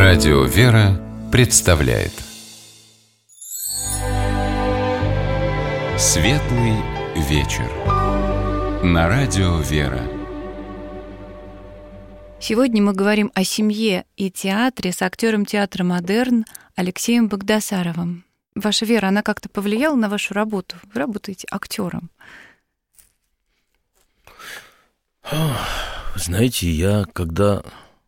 Радио «Вера» представляет Светлый вечер на Радио «Вера». Сегодня мы говорим о семье и театре с актером театра «Модерн» Алексеем Багдасаровым. Ваша Вера, она как-то повлияла на вашу работу? Вы работаете актером. Знаете, я когда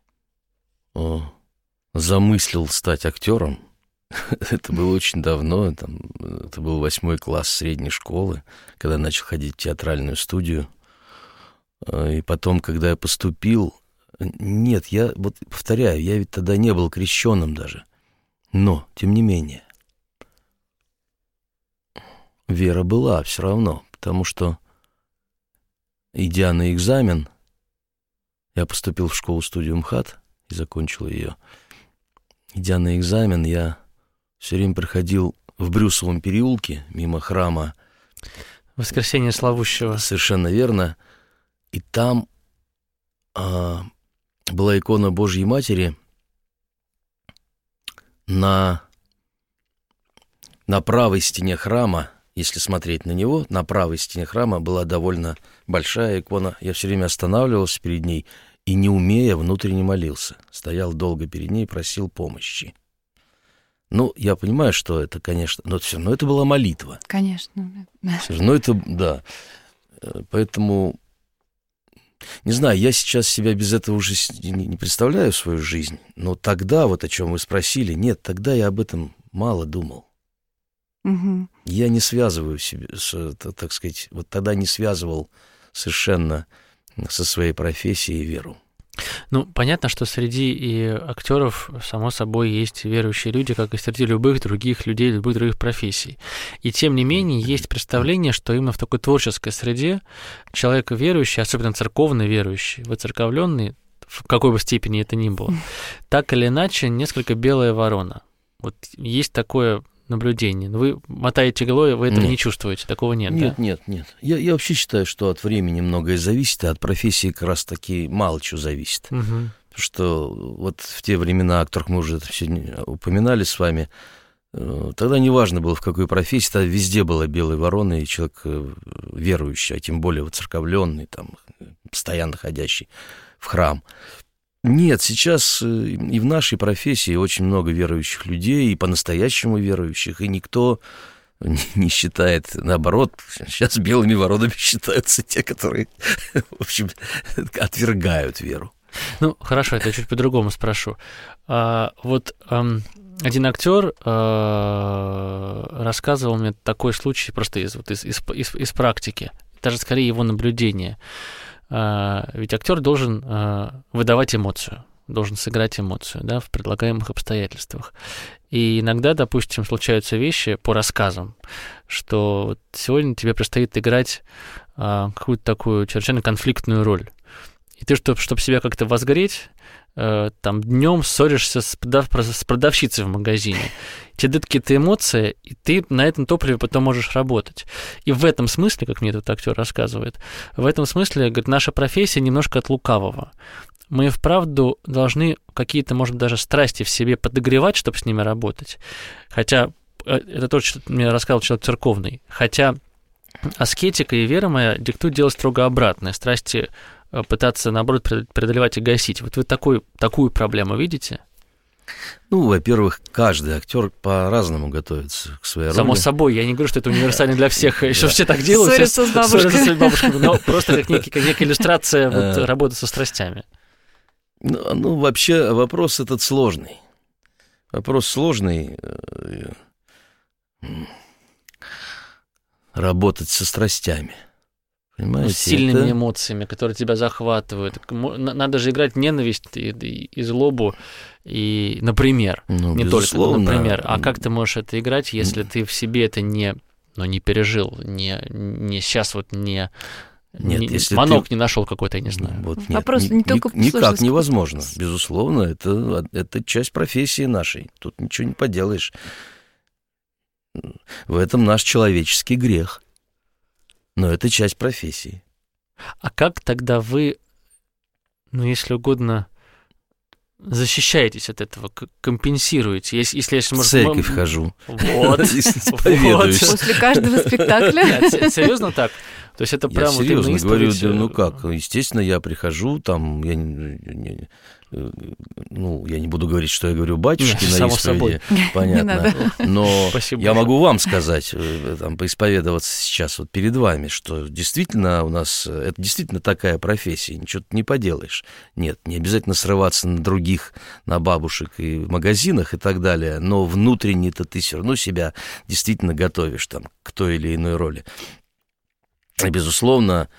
замыслил стать актером, это было очень давно, это был 8 класс средней школы, когда начал ходить в театральную студию. И потом, когда я поступил, нет, я вот повторяю, я ведь тогда не был крещеным даже, но, тем не менее, вера была все равно, потому что, идя на экзамен, я поступил в школу-студию МХАТ и закончил ее. Идя на экзамен, я все время проходил в Брюсовом переулке, мимо храма Воскресения Славущего. Совершенно верно. И там была икона Божьей Матери на правой стене храма. Если смотреть на него, на правой стене храма была довольно большая икона. Я все время останавливался перед ней и, не умея, внутренне молился. Стоял долго перед ней и просил помощи. Ну, я понимаю, что это, конечно, но все равно это была молитва. Конечно. Все равно это, да. Поэтому, не знаю, я сейчас себя без этого уже не представляю свою жизнь, но тогда, вот о чем вы спросили, нет, тогда я об этом мало думал. Угу. Я не связываю себя, так сказать, вот тогда не связывал совершенно со своей профессией веру. Ну, понятно, что среди и актеров, само собой, есть верующие люди, как и среди любых других людей, любых других профессий. И тем не менее, есть представление, что именно в такой творческой среде человек верующий, особенно церковно верующий, воцерковленный, в какой бы степени это ни было, так или иначе, несколько белая ворона. Вот есть такое наблюдение. Вы мотаете головой, вы этого не чувствуете, такого нет, нет, да? Нет. Я вообще считаю, что от времени многое зависит, а от профессии как раз-таки мало чего зависит. Угу. Потому что вот в те времена, о которых мы уже это все упоминали с вами, тогда не важно было, в какой профессии, тогда везде была белая ворона, и человек верующий, а тем более воцерковленный, там, постоянно ходящий в храм. Нет, сейчас и в нашей профессии очень много верующих людей, и по-настоящему верующих, и никто не считает, наоборот, сейчас белыми воронами считаются те, которые, в общем, отвергают веру. Ну, хорошо, это я чуть по-другому спрошу. Вот один актер рассказывал мне такой случай просто из практики, даже скорее его наблюдения. Ведь актер должен выдавать эмоцию, должен сыграть эмоцию, да, в предлагаемых обстоятельствах. И иногда, допустим, случаются вещи по рассказам, что вот сегодня тебе предстоит играть какую-то такую чрезвычайно конфликтную роль. И ты, чтобы себя как-то возгореть, там днем ссоришься с продавщицей в магазине. Тебе дают какие-то эмоции, и ты на этом топливе потом можешь работать. И в этом смысле, как мне этот актер рассказывает, в этом смысле, говорит, наша профессия немножко от лукавого. Мы вправду должны какие-то, может быть, даже страсти в себе подогревать, чтобы с ними работать. Хотя это то, что мне рассказал человек церковный. Хотя аскетика и вера моя диктуют делать строго обратное. Страсти пытаться, наоборот, преодолевать и гасить. Вот вы такую проблему видите? Ну, во-первых, каждый актер по-разному готовится к своей роли. Само собой, я не говорю, что это универсально для всех, что все так делают. Ссорятся с бабушкой. Но просто как некая иллюстрация работы со страстями. Ну, вообще, вопрос этот сложный. Вопрос сложный. Работать со страстями. Понимаете? С сильными эмоциями, которые тебя захватывают. Надо же играть ненависть и злобу, и, например, не безусловно. Только, например. А как ты можешь это играть, если ты в себе это не пережил, не сейчас вот не... Нет, если манок не нашел какой-то, я не знаю. Вот, нет, вопрос не только никак невозможно. Безусловно, это часть профессии нашей. Тут ничего не поделаешь. В этом наш человеческий грех. Но это часть профессии. А как тогда вы, если угодно, защищаетесь от этого, компенсируете? Если в церковь хожу. Вот. Исповедуюсь. После каждого спектакля? Нет, серьезно так? То есть это прям Я серьезно вот говорю, исповедь... ну как, естественно, я прихожу, там, я не буду говорить, что я говорю батюшке на само исповеди, собой. понятно, но Спасибо я большое. могу вам сказать, там, поисповедоваться сейчас вот перед вами, что действительно у нас, это действительно такая профессия, ничего ты не поделаешь. Нет, не обязательно срываться на других, на бабушек и в магазинах и так далее, но внутренне-то ты все равно себя действительно готовишь там к той или иной роли. И, безусловно,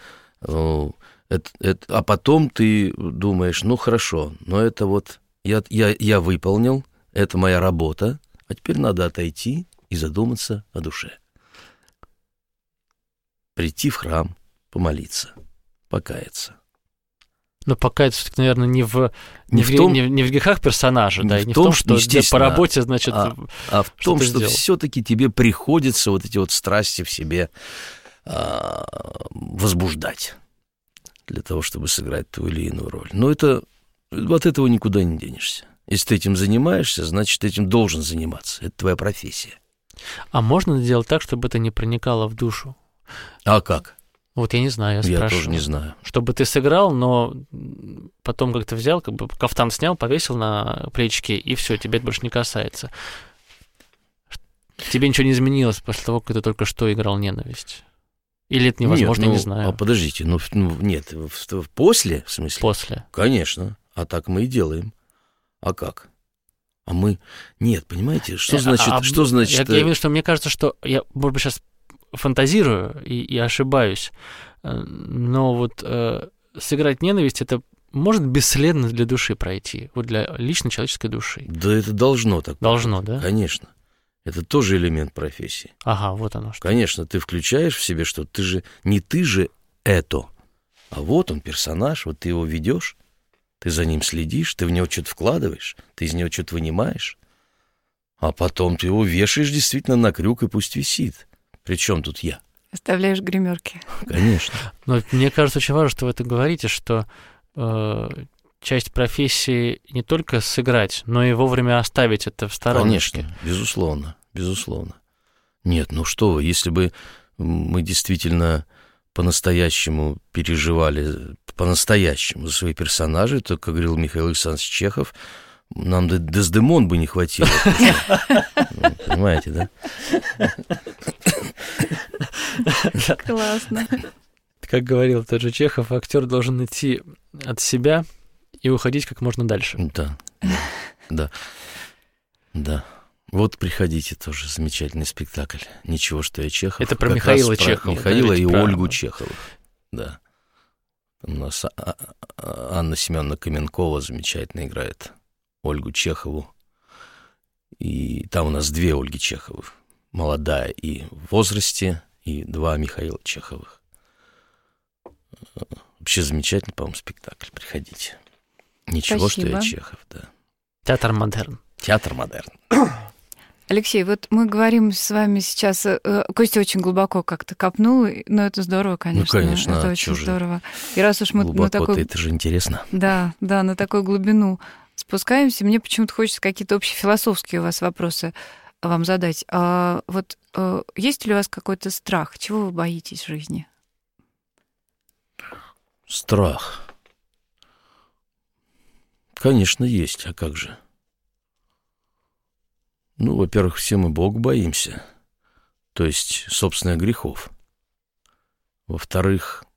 а потом ты думаешь, ну хорошо, но это вот я выполнил, это моя работа, а теперь надо отойти и задуматься о душе. Прийти в храм, помолиться, покаяться. Но покаяться, наверное, не в грехах персонажа, да, и не в том, что по работе, значит, а в том, что все-таки тебе приходится вот эти вот страсти в себе возбуждать для того, чтобы сыграть ту или иную роль. Но от этого никуда не денешься. Если ты этим занимаешься, значит, ты этим должен заниматься. Это твоя профессия. А можно сделать так, чтобы это не проникало в душу? А как? Вот я не знаю, я спрашиваю. Я тоже не знаю. Чтобы ты сыграл, но потом как-то взял, как бы кафтан снял, повесил на плечики, и все, тебя это больше не касается. Тебе ничего не изменилось после того, как ты только что играл ненависть? Или это невозможно, нет, не знаю. А подождите, нет, после, в смысле? После. Конечно, а так мы и делаем. А как? А мы... Нет, понимаете, что значит... Я имею в виду, что мне кажется, что я, может быть, сейчас фантазирую и ошибаюсь, но вот сыграть ненависть, это может бесследно для души пройти, вот для личной человеческой души. Да это должно так. Должно, да? Конечно. Это тоже элемент профессии. Ага, вот оно что. Конечно, ты включаешь в себе, что ты же это, а вот он персонаж, вот ты его ведешь, ты за ним следишь, ты в него что-то вкладываешь, ты из него что-то вынимаешь, а потом ты его вешаешь действительно на крюк и пусть висит. Причем тут я? Оставляешь гримерки. Конечно. Но мне кажется, очень важно, что вы это говорите, что часть профессии не только сыграть, но и вовремя оставить это в стороночке. Конечно, безусловно. Нет, ну что вы, если бы мы действительно по-настоящему переживали, по-настоящему за свои персонажи, то, как говорил Михаил Александрович Чехов, нам Дездемон бы не хватило. Понимаете, да? Классно. Как говорил тот же Чехов, актер должен идти от себя и уходить как можно дальше. Да. Вот приходите, тоже замечательный спектакль. Ничего, что я Чехов. Это про Михаила Чехова. Михаила и Ольгу Чеховых. Да. У нас Анна Семеновна Каменкова замечательно играет Ольгу Чехову. И там у нас 2 Ольги Чеховых. Молодая и в возрасте, и 2 Михаила Чеховых. Вообще замечательный, по-моему, спектакль. Приходите. Ничего, Спасибо. что я Чехов, да. Театр модерн. Театр модерн. Алексей, вот мы говорим с вами сейчас... Костя очень глубоко как-то копнул, но это здорово, конечно. Ну, конечно. Это очень здорово. И раз уж мы на такой... это же интересно. Да, на такую глубину спускаемся, мне почему-то хочется какие-то общефилософские у вас вопросы вам задать. Вот есть ли у вас какой-то страх? Чего вы боитесь в жизни? Страх. Конечно, есть, а как же? Ну, во-первых, все мы Бога боимся, то есть собственных грехов. Во-вторых,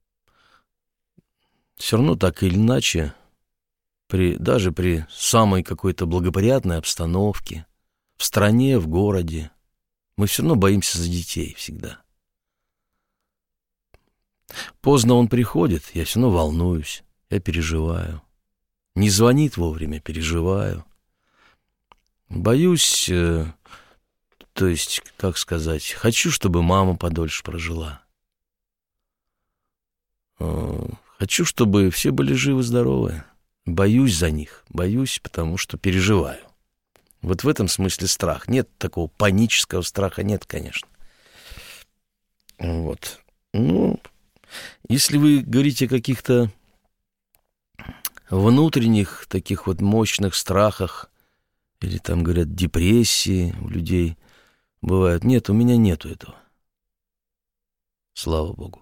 все равно так или иначе, даже при самой какой-то благоприятной обстановке, в стране, в городе, мы все равно боимся за детей всегда. Поздно он приходит, я все равно волнуюсь, я переживаю. Не звонит вовремя, переживаю. Боюсь, то есть, как сказать, хочу, чтобы мама подольше прожила. Хочу, чтобы все были живы-здоровы. Боюсь за них, боюсь, потому что переживаю. Вот в этом смысле страх. Нет такого панического страха, нет, конечно. Вот. Ну, если вы говорите о каких-то внутренних таких вот мощных страхах или там, говорят, депрессии у людей бывают. Нет, у меня нету этого. Слава Богу.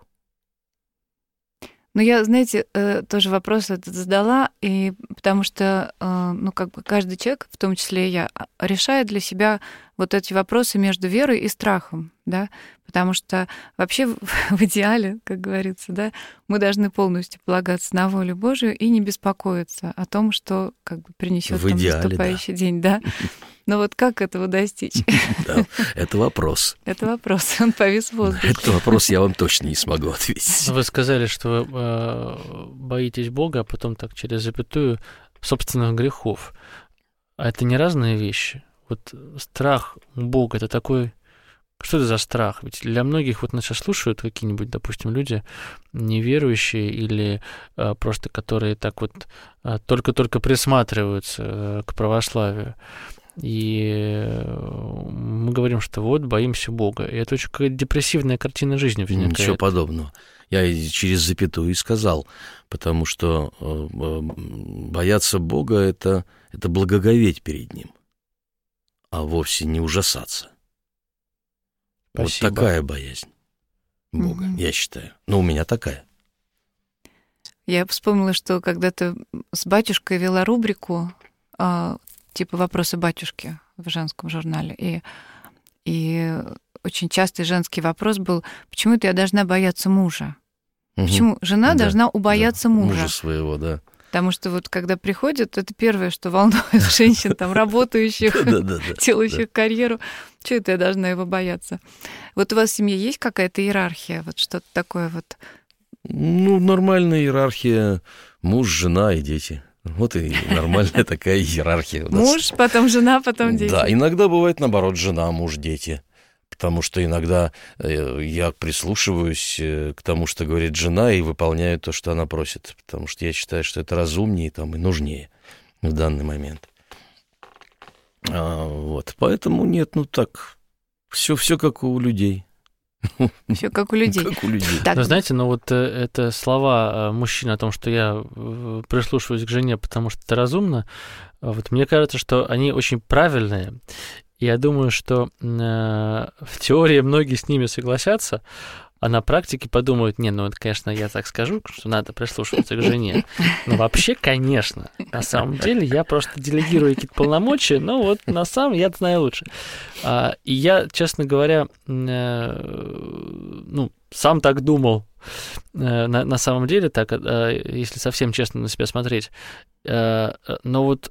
Ну, я, знаете, тоже вопрос этот задала, и потому что, ну, как бы каждый человек, в том числе и я, решает для себя вот эти вопросы между верой и страхом, да, потому что вообще в идеале, как говорится, да, мы должны полностью полагаться на волю Божию и не беспокоиться о том, что как бы принесет нам наступающий день, да. Но вот как этого достичь? Да, это вопрос. Это вопрос, он повис в воздухе. Это вопрос я вам точно не смогу ответить. Вы сказали, что вы боитесь Бога, а потом так через запятую собственных грехов. А это не разные вещи? Вот страх Бога — это такой... Что это за страх? Ведь для многих, вот нас сейчас слушают какие-нибудь, допустим, люди неверующие или просто которые так вот только-только присматриваются к православию. И мы говорим, что вот, боимся Бога. И это очень какая-то депрессивная картина жизни возникает. Ничего подобного. Я через запятую и сказал, потому что бояться Бога — это благоговеть перед Ним, а вовсе не ужасаться. Спасибо. Вот такая боязнь Бога, я считаю. Ну, у меня такая. Я вспомнила, что когда-то с батюшкой вела рубрику типа «Вопросы батюшки» в женском журнале. И очень частый женский вопрос был: почему-то я должна бояться мужа? Почему жена должна убояться мужа? Мужа своего, да. Потому что вот когда приходят, это первое, что волнует женщин, там, работающих, делающих карьеру. Чего это я должна его бояться? Вот у вас в семье есть какая-то иерархия? Вот что-то такое вот? Ну, нормальная иерархия. Муж, жена и дети. Вот и нормальная такая иерархия. Муж, потом жена, потом дети. Да, иногда бывает наоборот: жена, муж, дети. Потому что иногда я прислушиваюсь к тому, что говорит жена, и выполняю то, что она просит. Потому что я считаю, что это разумнее там, и нужнее в данный момент. Вот. Поэтому нет, ну так, все как у людей. Все как у людей. Как у людей. Но знаете, вот это слова мужчин о том, что я прислушиваюсь к жене, потому что это разумно, вот мне кажется, что они очень правильные. Я думаю, что в теории многие с ними согласятся, а на практике подумают: не, ну это, конечно, я так скажу, что надо прислушиваться к жене. Но вообще, конечно, на самом деле я просто делегирую какие-то полномочия, но вот на самом деле я знаю лучше. И я, честно говоря, ну, сам так думал, на самом деле, так, если совсем честно на себя смотреть. Но вот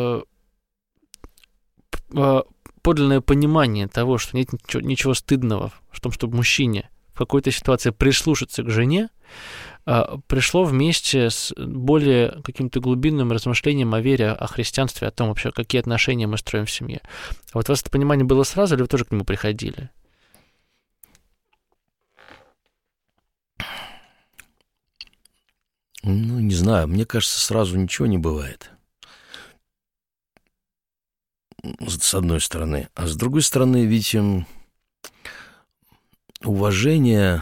подлинное понимание того, что нет ничего стыдного в том, чтобы мужчине в какой-то ситуации прислушаться к жене, пришло вместе с более каким-то глубинным размышлением о вере, о христианстве, о том вообще, какие отношения мы строим в семье. А вот у вас это понимание было сразу, или вы тоже к нему приходили? Ну, не знаю, мне кажется, сразу ничего не бывает. С одной стороны. А с другой стороны, ведь уважение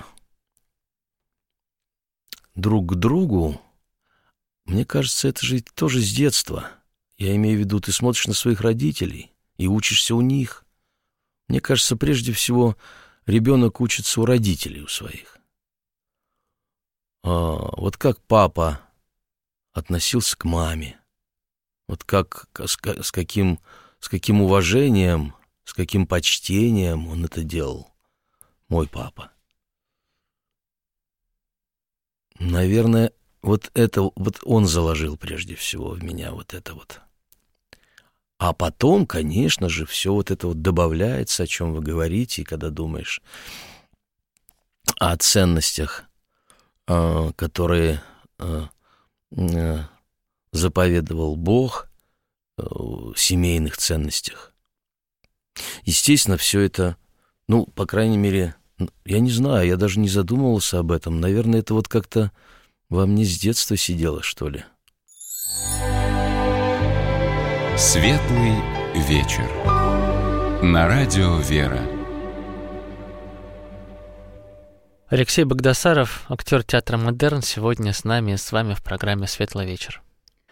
друг к другу, мне кажется, это же тоже с детства. Я имею в виду, ты смотришь на своих родителей и учишься у них. Мне кажется, прежде всего, ребенок учится у родителей у своих. Вот как папа относился к маме, вот как, с каким уважением, с каким почтением он это делал, мой папа. Наверное, вот он заложил прежде всего в меня вот это вот. А потом, конечно же, все вот это вот добавляется, о чем вы говорите, и когда думаешь о ценностях, которые заповедовал Бог, семейных ценностях. Естественно, все это, ну, по крайней мере, я не знаю, я даже не задумывался об этом. Наверное, это вот как-то во мне с детства сидело, что ли. Светлый вечер. На радио «Вера». Алексей Богдасаров, актер театра «Модерн», сегодня с вами в программе «Светлый вечер».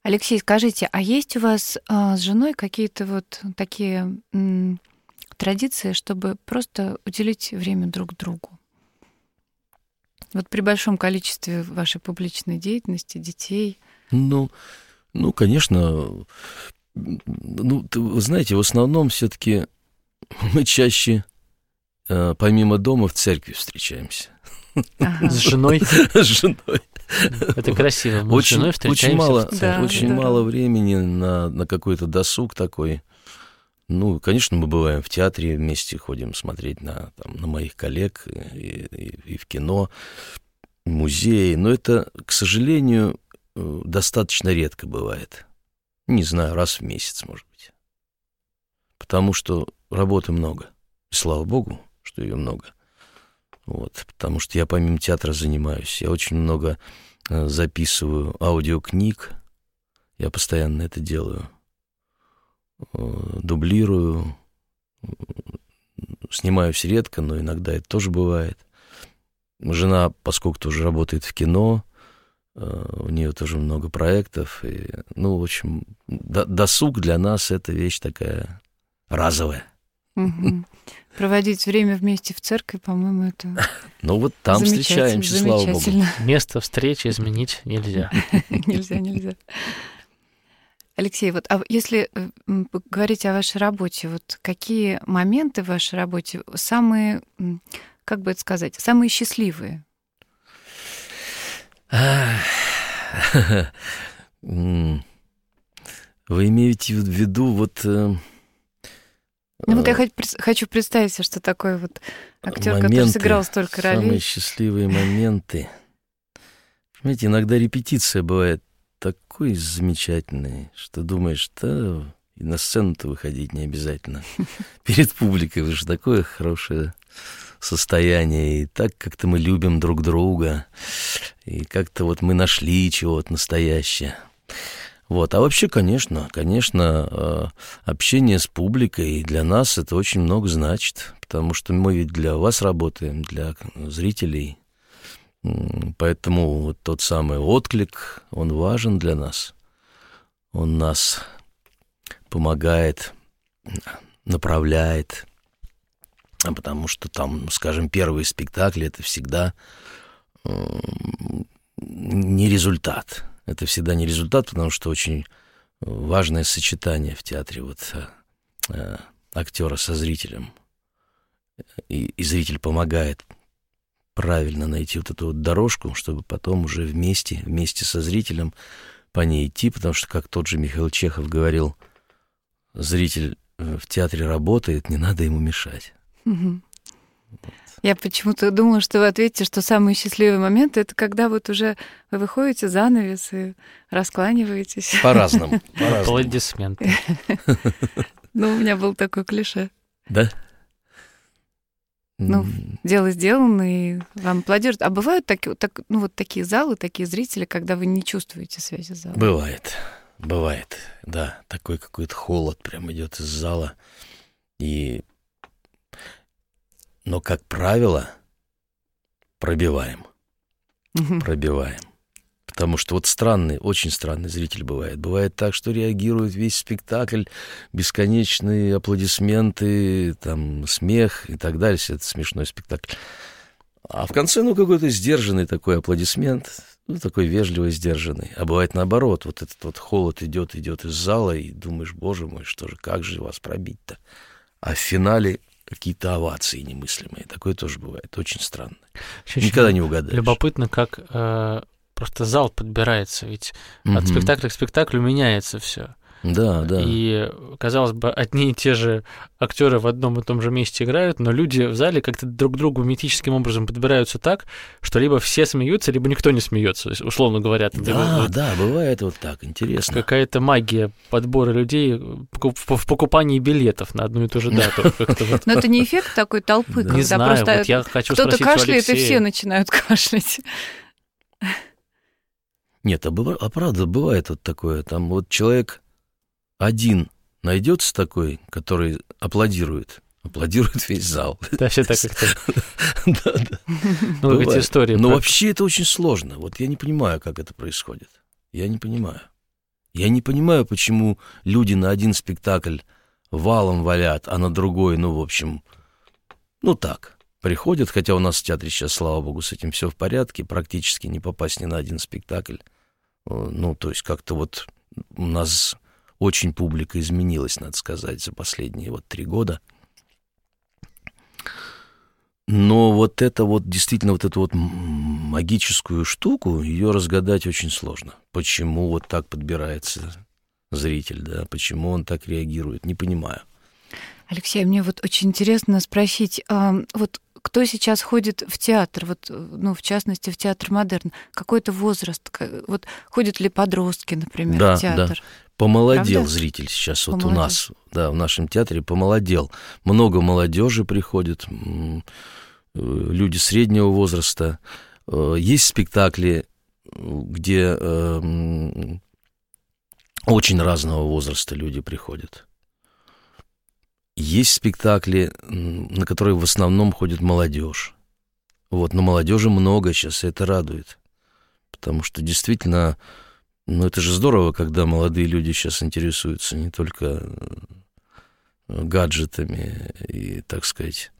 Алексей, скажите, а есть у вас с женой какие-то вот такие традиции, чтобы просто уделить время друг другу? Вот при большом количестве вашей публичной деятельности, детей. Ну, конечно. Вы знаете, в основном все-таки мы чаще помимо дома в церкви встречаемся. Ага. С женой? С женой. Это красиво. Мы с женой встречаемся. Очень мало времени на какой-то досуг такой. Конечно, мы бываем в театре, вместе ходим смотреть на моих коллег и в кино, в музее. Но это, к сожалению, достаточно редко бывает. Не знаю, раз в месяц, может быть. Потому что работы много. И слава богу, что ее много. Потому что я помимо театра занимаюсь. Я очень много записываю аудиокниг. Я постоянно это делаю. Дублирую. Снимаюсь редко, но иногда это тоже бывает. Жена, поскольку тоже работает в кино, у нее тоже много проектов. И, в общем, досуг для нас — это вещь такая разовая. Угу. Проводить время вместе в церкви, по-моему, это там встречаемся, слава богу. Место встречи изменить нельзя. Нельзя. Алексей, а если говорить о вашей работе, какие моменты в вашей работе самые, как бы это сказать, самые счастливые? Вы имеете в виду я хочу представить себе, что такой актер, который сыграл столько ролей. Самые счастливые моменты. Понимаете, иногда репетиция бывает такой замечательный, что думаешь, и на сцену-то выходить не обязательно. Перед публикой уже такое хорошее состояние, и так как-то мы любим друг друга, и как-то мы нашли чего-то настоящее. А вообще, конечно, общение с публикой для нас это очень много значит, потому что мы ведь для вас работаем, для зрителей. Поэтому тот самый отклик, он важен для нас. Он нас помогает, направляет. Потому что скажем, первые спектакли — это всегда не результат. Это всегда не результат, потому что очень важное сочетание в театре актера со зрителем. И зритель помогает правильно найти эту дорожку, чтобы потом уже вместе со зрителем по ней идти, потому что, как тот же Михаил Чехов говорил, зритель в театре работает, не надо ему мешать. Угу. Я почему-то думала, что вы ответите, что самые счастливые моменты — это когда уже вы выходите за занавес и раскланиваетесь. По-разному. Аплодисменты. У меня был такой клише. Да? Дело сделано, и вам аплодируют. А бывают такие залы, такие зрители, когда вы не чувствуете связи с залом? Бывает, да. Такой какой-то холод прям идет из зала. Но, как правило, пробиваем. Потому что очень странный зритель бывает. Бывает так, что реагирует весь спектакль, бесконечные аплодисменты, смех и так далее. Это смешной спектакль. А в конце, какой-то сдержанный такой аплодисмент, такой вежливый, сдержанный. А бывает наоборот, этот холод идет из зала, и думаешь, боже мой, как же вас пробить-то? А в финале какие-то овации немыслимые. Такое тоже бывает. Очень странно. Никогда не угадаешь. Любопытно, как просто зал подбирается. Ведь от спектакля к спектаклю меняется все. Да. И, казалось бы, одни и те же актеры в одном и том же месте играют, но люди в зале как-то друг к другу мифическим образом подбираются так, что либо все смеются, либо никто не смеется, условно говоря. Да, бывает так, интересно. Какая-то магия подбора людей в покупании билетов на одну и ту же дату. Но это не эффект такой толпы, когда просто кто-то кашляет, и все начинают кашлять. Нет, правда, бывает такое. Там человек один найдется такой, который аплодирует весь зал. Да, все так как-то. Да. Эти истории. Но вообще это очень сложно. Я не понимаю, как это происходит. Я не понимаю. Я не понимаю, почему люди на один спектакль валом валят, а на другой, в общем, так, приходят, хотя у нас в театре сейчас, слава богу, с этим все в порядке, практически не попасть ни на один спектакль. То есть как-то вот у нас очень публика изменилась, надо сказать, за последние 3 года. Но действительно эту магическую штуку, ее разгадать очень сложно. Почему вот так подбирается зритель, да, почему он так реагирует, не понимаю. Алексей, мне очень интересно спросить, кто сейчас ходит в театр, в частности, в театр модерн? Какой-то возраст? Ходят ли подростки, например, в театр? Да. Помолодел. Правда? Зритель сейчас у нас, в нашем театре помолодел. Много молодежи приходит, люди среднего возраста. Есть спектакли, где очень разного возраста люди приходят. Есть спектакли, на которые в основном ходит молодежь. Но молодежи много сейчас, и это радует. Потому что действительно, это же здорово, когда молодые люди сейчас интересуются не только гаджетами и, так сказать,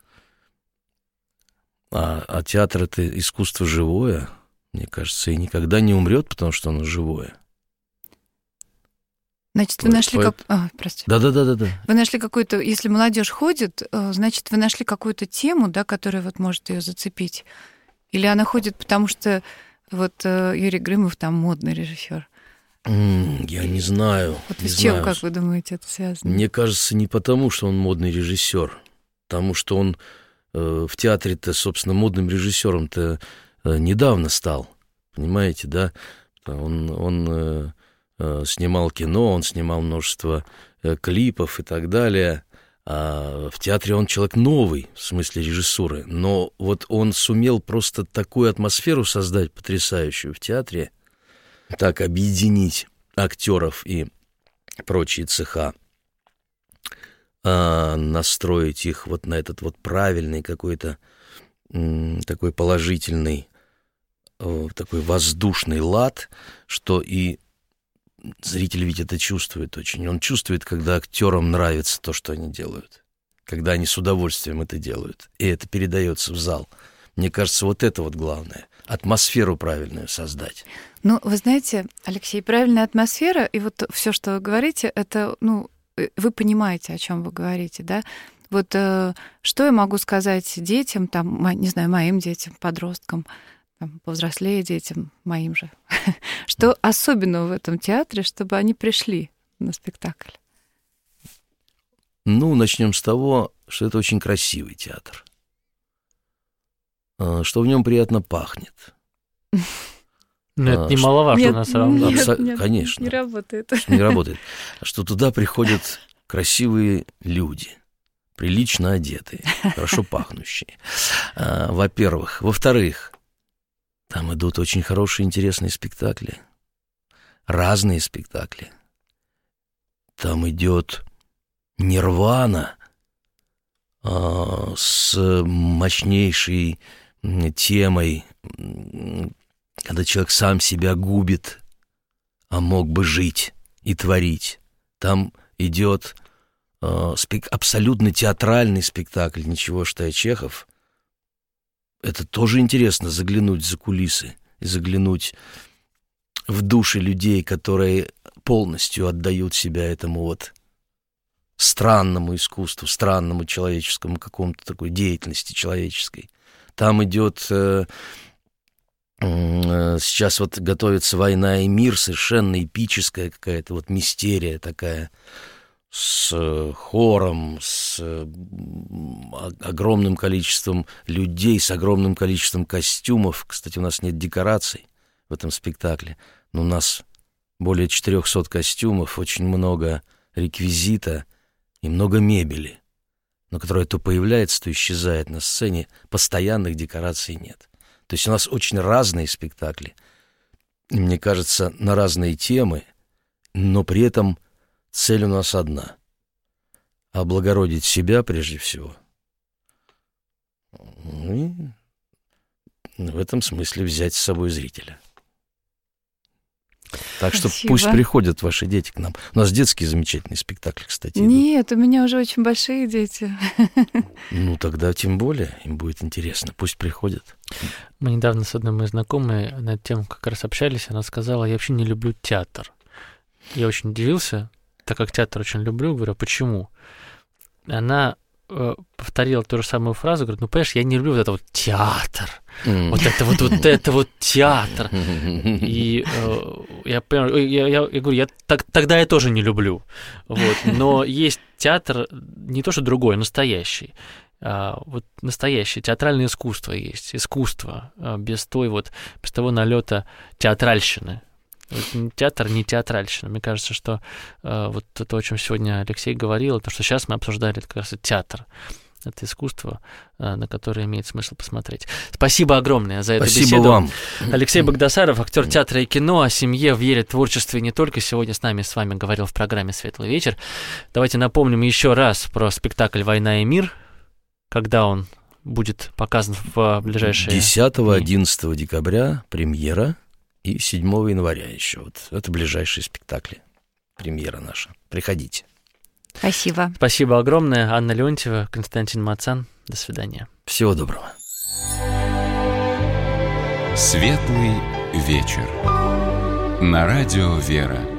а театр — это искусство живое, мне кажется, и никогда не умрет, потому что оно живое. Значит, вы нашли простите. Да. Вы нашли какую-то, если молодежь ходит, значит, вы нашли какую-то тему, да, которая может ее зацепить. Или она ходит, потому что Юрий Грымов там модный режиссер. Я не знаю. С чем, как вы думаете, это связано? Мне кажется, не потому, что он модный режиссер, потому что он в театре-то, собственно, модным режиссером-то недавно стал. Понимаете, да? Он снимал кино, он снимал множество клипов и так далее. А в театре он человек новый, в смысле режиссуры. Но он сумел просто такую атмосферу создать потрясающую в театре, так объединить актеров и прочие цеха, настроить их на этот правильный какой-то такой положительный, такой воздушный лад, что и зритель ведь это чувствует очень. Он чувствует, когда актерам нравится то, что они делают, когда они с удовольствием это делают, и это передается в зал. Мне кажется, это главное. Атмосферу правильную создать. Вы знаете, Алексей, правильная атмосфера, и все, что вы говорите, это, вы понимаете, о чем вы говорите, да? Что я могу сказать детям, не знаю, моим детям, подросткам, повзрослее детям, моим же, что особенного в этом театре, чтобы они пришли на спектакль? Начнем с того, что это очень красивый театр, что в нем приятно пахнет. Это немаловажно, на самом деле. Нет, конечно. Не работает. Не работает. Что туда приходят красивые люди, прилично одетые, хорошо пахнущие. Во-первых. Во-вторых, там идут очень хорошие, интересные спектакли. Разные спектакли. Там идет Нирвана с мощнейшей темой, когда человек сам себя губит, а мог бы жить и творить. Там идет абсолютно театральный спектакль «Ничего, что я Чехов». Это тоже интересно, заглянуть за кулисы и заглянуть в души людей, которые полностью отдают себя этому странному искусству, странному человеческому какому-то такой деятельности человеческой. Там идет сейчас готовится «Война и мир», совершенно эпическая какая-то мистерия такая, с хором, с огромным количеством людей, с огромным количеством костюмов. Кстати, у нас нет декораций в этом спектакле, но у нас более 400 костюмов, очень много реквизита и много мебели, но которая то появляется, то исчезает на сцене, постоянных декораций нет. То есть у нас очень разные спектакли, мне кажется, на разные темы, но при этом цель у нас одна — облагородить себя прежде всего. И в этом смысле взять с собой зрителя. Так что Спасибо. пусть приходят ваши дети к нам. У нас детские замечательные спектакли, кстати, идут. Нет, у меня уже очень большие дети. Ну, тогда тем более им будет интересно. Пусть приходят. Мы недавно с одной моей знакомой на эту тему как раз общались. Она сказала, я вообще не люблю театр. Я очень удивился, так как театр очень люблю. Говорю, а почему? Она повторила ту же самую фразу, говорит, ну, понимаешь, я не люблю вот это вот театр, вот это вот театр. И я говорю, тогда я тоже не люблю. Вот. Но есть театр не то, что другой, настоящий. Вот настоящее театральное искусство есть, искусство без того налета театральщины. Театр не театральщина. Мне кажется, что вот то, о чем сегодня Алексей говорил, то, что сейчас мы обсуждали, это как раз театр. Это искусство, на которое имеет смысл посмотреть. Спасибо огромное за эту беседу. Спасибо вам. Алексей Багдасаров, актер театра и кино, о семье, в вере, творчестве не только. Сегодня с вами говорил в программе «Светлый вечер». Давайте напомним еще раз про спектакль «Война и мир», когда он будет показан в ближайшие... 10-11 декабря премьера. И 7 января еще. Вот это ближайшие спектакли. Премьера наша. Приходите. Спасибо. Спасибо огромное. Анна Леонтьева, Константин Мацан. До свидания. Всего доброго. Светлый вечер. На радио «Вера».